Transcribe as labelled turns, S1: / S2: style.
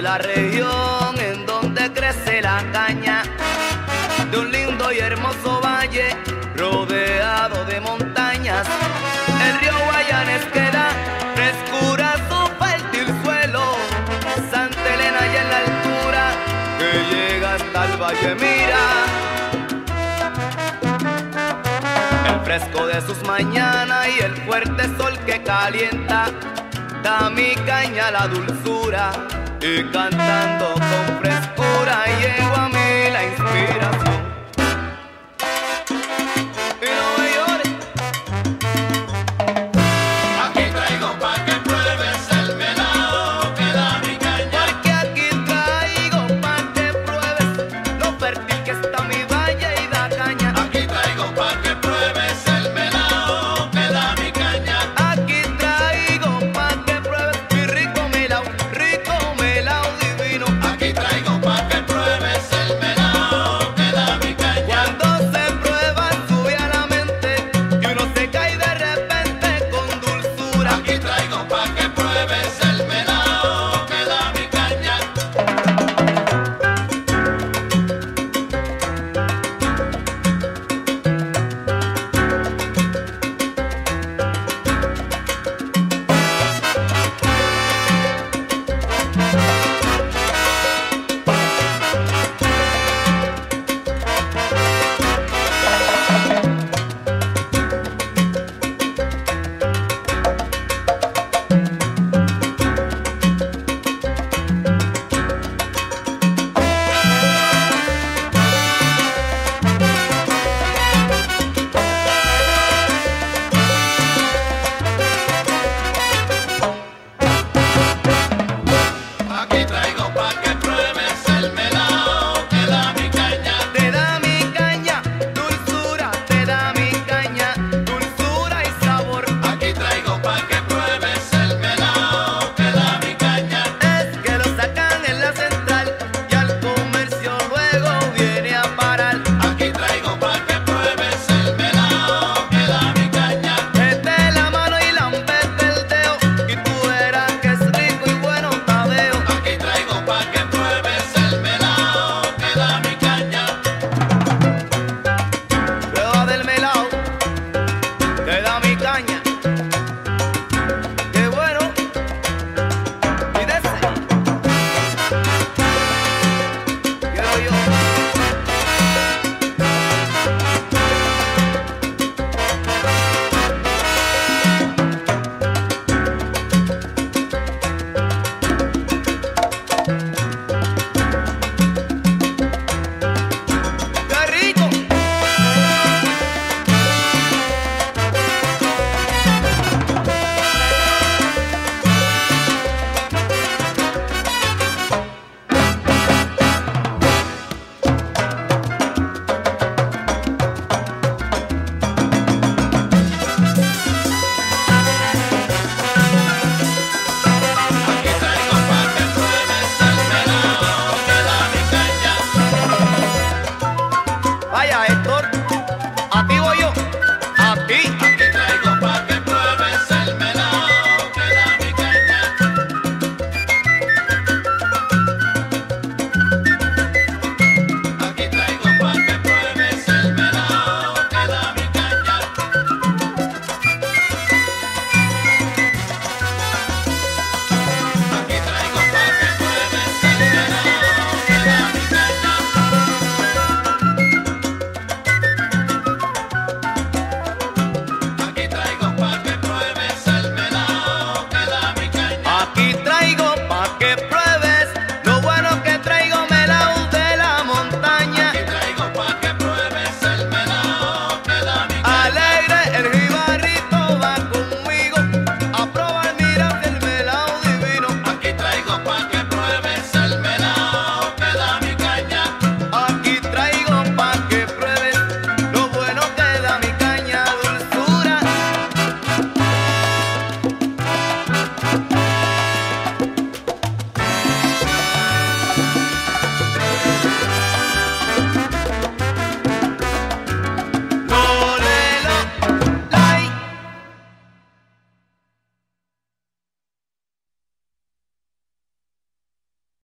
S1: la región en donde crece la caña, de un lindo y hermoso valle rodeado de montañas. El río Guayanes que da frescura a su fértil suelo, Santa Elena y en la altura que llega hasta el valle mira. El fresco de sus mañanas y el fuerte sol que calienta da a mi caña la dulzura, y cantando con frescura llego a mi